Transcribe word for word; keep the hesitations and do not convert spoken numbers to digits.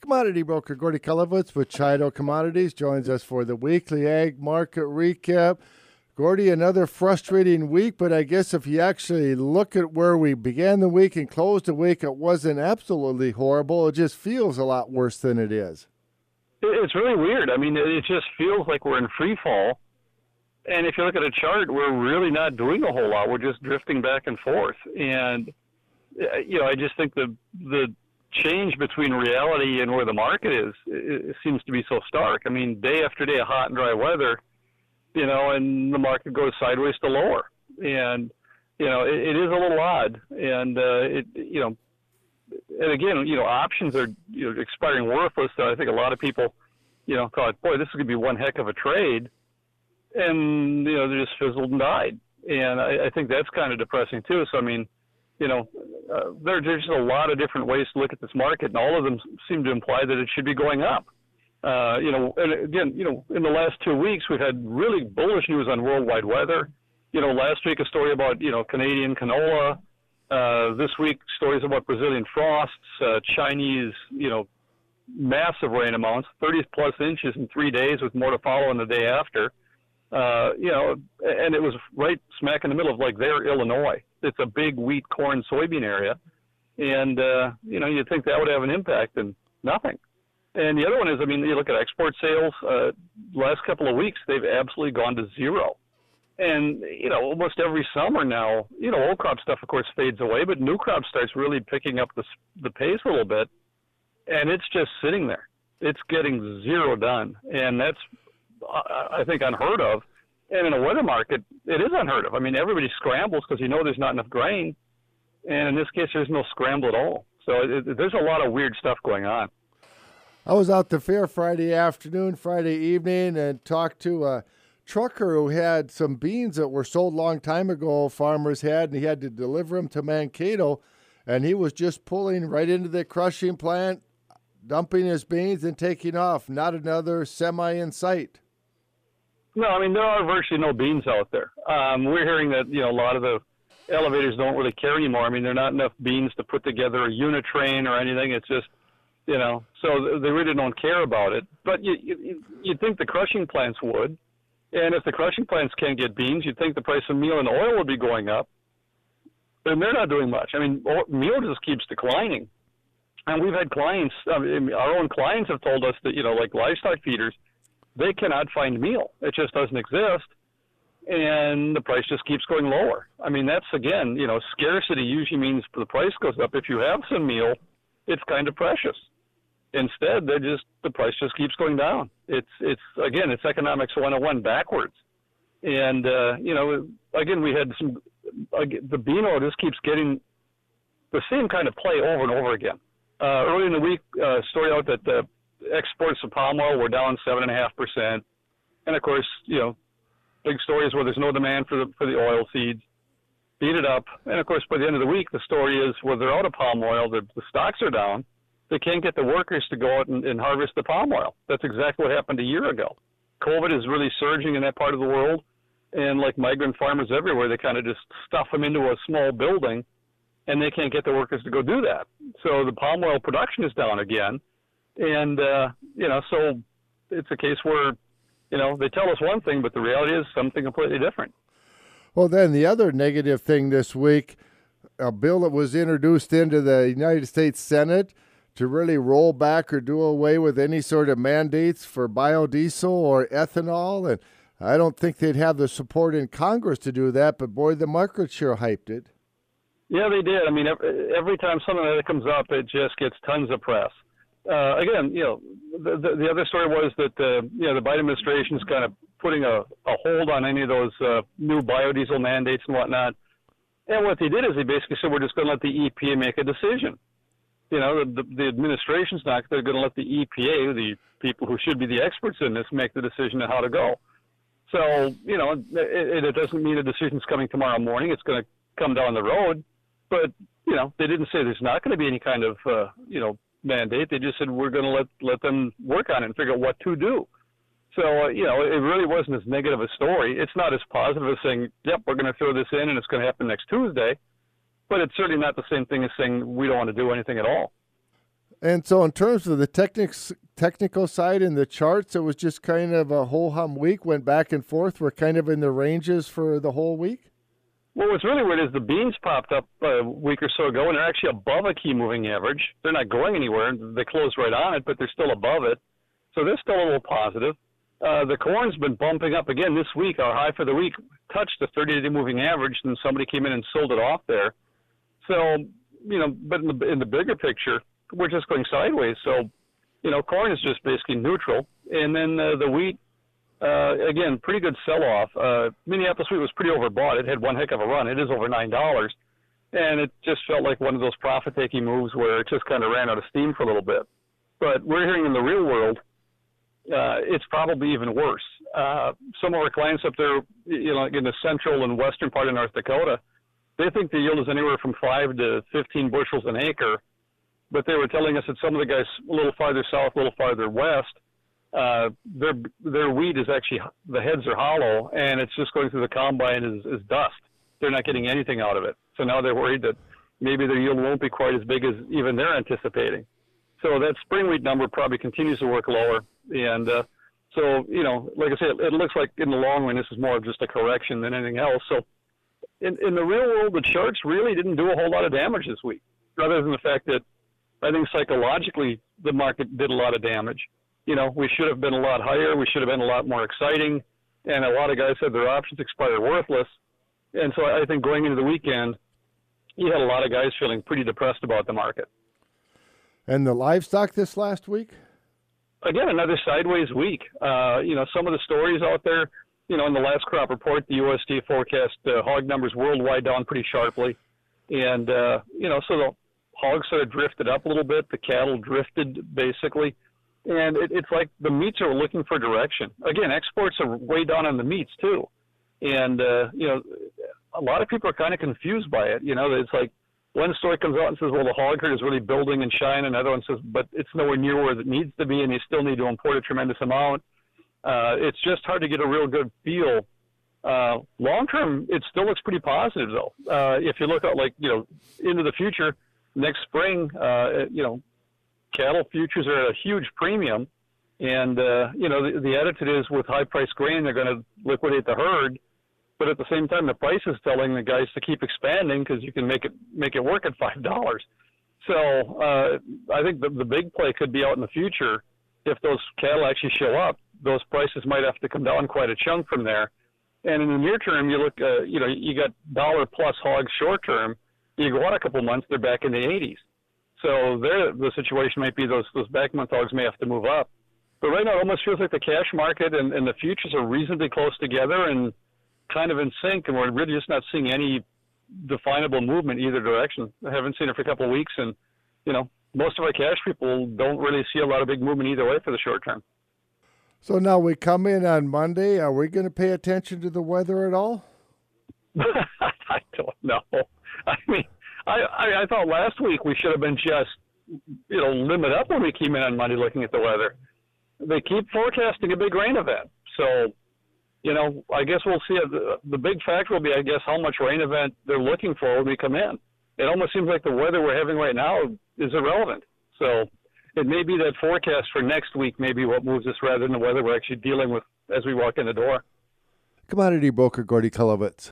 Commodity broker Gordy Kulowitz with Chido Commodities joins us for the weekly ag market recap. Gordy, another frustrating week, but I guess if you actually look at where we began the week and closed the week, it wasn't absolutely horrible. It just feels a lot worse than it is. It's really weird. I mean, it just feels like we're in free fall. And if you look at a chart, we're really not doing a whole lot. We're just drifting back and forth. And, you know, I just think the the change between reality and where the market is, it, it seems to be so stark. I mean, day after day of hot and dry weather, you know, and the market goes sideways to lower. And, you know, it, it is a little odd. And, uh, it, you know, and again, you know, options are, you know, expiring worthless. So I think a lot of people, you know, thought, boy, this is going to be one heck of a trade. And, you know, they just fizzled and died. And I, I think that's kind of depressing too. So, I mean, you know, uh, there, there's just a lot of different ways to look at this market, and all of them seem to imply that it should be going up. Uh, you know, and again, you know, in the last two weeks, we've had really bullish news on worldwide weather. You know, last week, a story about, you know, Canadian canola. Uh, this week, stories about Brazilian frosts, uh, Chinese, you know, massive rain amounts, thirty plus inches in three days with more to follow in the day after. Uh, you know, and it was right smack in the middle of, like, there, Illinois. It's a big wheat, corn, soybean area. And, uh, you know, you'd think that would have an impact, and nothing. And the other one is, I mean, you look at export sales, uh, last couple of weeks, they've absolutely gone to zero. And, you know, almost every summer now, you know, old crop stuff, of course, fades away, but new crop starts really picking up the, the pace a little bit. And it's just sitting there. It's getting zero done. And that's, I think, unheard of. And in a weather market, it is unheard of. I mean, everybody scrambles because you know there's not enough grain. And in this case, there's no scramble at all. So it, there's a lot of weird stuff going on. I was out the fair Friday afternoon, Friday evening, and talked to a trucker who had some beans that were sold a long time ago, farmers had, and he had to deliver them to Mankato. And he was just pulling right into the crushing plant, dumping his beans and taking off. Not another semi in sight. No, I mean, there are virtually no beans out there. Um, we're hearing that, you know, a lot of the elevators don't really care anymore. I mean, there are not enough beans to put together a unit train or anything. It's just, you know, so they really don't care about it. But you, you, you'd think the crushing plants would. And if the crushing plants can't get beans, you'd think the price of meal and oil would be going up. And they're not doing much. I mean, meal just keeps declining. And we've had clients, I mean, our own clients have told us that, you know, like livestock feeders, they cannot find meal. It just doesn't exist. And the price just keeps going lower. I mean, that's, again, you know, scarcity usually means the price goes up. If you have some meal, it's kind of precious. Instead, they just the price just keeps going down. It's, it's again, it's economics one oh one backwards. And, uh, you know, again, we had some, uh, the bean oil just keeps getting the same kind of play over and over again. Uh, early in the week, uh, story out that the exports of palm oil were down seven and a half percent, and of course, you know, big stories where there's no demand for the for the oil seeds, beat it up, and of course, by the end of the week, the story is where they're out of palm oil, the, the stocks are down, they can't get the workers to go out and, and harvest the palm oil. That's exactly what happened a year ago. COVID is really surging in that part of the world, and like migrant farmers everywhere, they kind of just stuff them into a small building, and they can't get the workers to go do that. So the palm oil production is down again. And, uh, you know, so it's a case where, you know, they tell us one thing, but the reality is something completely different. Well, then the other negative thing this week, a bill that was introduced into the United States Senate to really roll back or do away with any sort of mandates for biodiesel or ethanol. And I don't think they'd have the support in Congress to do that, but boy, the market sure hyped it. Yeah, they did. I mean, every, every time something like that comes up, it just gets tons of press. Uh, again, you know, the, the, the other story was that, uh, you know, the Biden administration is kind of putting a, a hold on any of those uh, new biodiesel mandates and whatnot. And what they did is they basically said, we're just going to let the E P A make a decision. You know, the, the, the administration's not, they're going to let the E P A, the people who should be the experts in this, make the decision on how to go. So, you know, it, it doesn't mean a decision's coming tomorrow morning. It's going to come down the road. But, you know, they didn't say there's not going to be any kind of, uh, you know, mandate. They just said we're going to let let them work on it and figure out what to do. So, uh, you know, it really wasn't as negative a story. It's not as positive as saying, yep, we're going to throw this in and it's going to happen next Tuesday. But it's certainly not the same thing as saying we don't want to do anything at all. And so in terms of the technics, technical side in the charts, it was just kind of a whole-hum week, went back and forth. We're kind of in the ranges for the whole week? Well, what's really weird is the beans popped up a week or so ago, and they're actually above a key moving average. They're not going anywhere. They closed right on it, but they're still above it. So they're still a little positive. Uh, the corn's been bumping up again this week. Our high for the week touched the thirty-day moving average, and somebody came in and sold it off there. So, you know, but in the, in the bigger picture, we're just going sideways. So, you know, corn is just basically neutral. And then uh, the wheat, uh, again, pretty good sell-off. Uh, Minneapolis wheat was pretty overbought. It had one heck of a run. It is over nine dollars. And it just felt like one of those profit-taking moves where it just kind of ran out of steam for a little bit. But we're hearing in the real world, uh, it's probably even worse. Uh, some of our clients up there, you know, in the central and western part of North Dakota, they think the yield is anywhere from five to fifteen bushels an acre. But they were telling us that some of the guys a little farther south, a little farther west, uh, their their wheat is actually, the heads are hollow, and it's just going through the combine as, as dust. They're not getting anything out of it. So now they're worried that maybe their yield won't be quite as big as even they're anticipating. So that spring wheat number probably continues to work lower. And uh, so, you know, like I said, it looks like in the long run this is more of just a correction than anything else. So in, in the real world, the charts really didn't do a whole lot of damage this week, rather than the fact that I think psychologically the market did a lot of damage. You know, we should have been a lot higher. We should have been a lot more exciting. And a lot of guys said their options expire worthless. And so I think going into the weekend, you had a lot of guys feeling pretty depressed about the market. And the livestock this last week? Again, another sideways week. Uh, you know, some of the stories out there, you know, in the last crop report, the U S D A forecast uh, hog numbers worldwide down pretty sharply. And, uh, you know, so the hogs sort of drifted up a little bit. The cattle drifted, basically. And it, it's like the meats are looking for direction. Again, exports are way down on the meats, too. And, uh, you know, a lot of people are kind of confused by it. You know, it's like one story comes out and says, well, the hog herd is really building in China. Another one says, but it's nowhere near where it needs to be, and you still need to import a tremendous amount. Uh, it's just hard to get a real good feel. Uh, long term, it still looks pretty positive, though. Uh, if you look at, like, you know, into the future, next spring, uh, you know, cattle futures are at a huge premium. And, uh, you know, the, the attitude is with high-priced grain, they're going to liquidate the herd. But at the same time, the price is telling the guys to keep expanding because you can make it make it work at five dollars. So uh, I think the, the big play could be out in the future. If those cattle actually show up, those prices might have to come down quite a chunk from there. And in the near term, you look, uh, you know, you got dollar-plus hogs short term. You go on a couple months, they're back in the eighties. So there, the situation might be those those back month hogs may have to move up. But right now, it almost feels like the cash market and, and the futures are reasonably close together and kind of in sync, and we're really just not seeing any definable movement either direction. I haven't seen it for a couple of weeks, and, you know, most of our cash people don't really see a lot of big movement either way for the short term. So now we come in on Monday. Are we going to pay attention to the weather at all? I don't know. I mean, I, I, I thought last week we should have been just, you know, limit up when we came in on Monday looking at the weather. They keep forecasting a big rain event. So, you know, I guess we'll see. The, the big factor will be, I guess, how much rain event they're looking for when we come in. It almost seems like the weather we're having right now is irrelevant. So it may be that forecast for next week may be what moves us rather than the weather we're actually dealing with as we walk in the door. Commodity broker Gordy Kulovitz.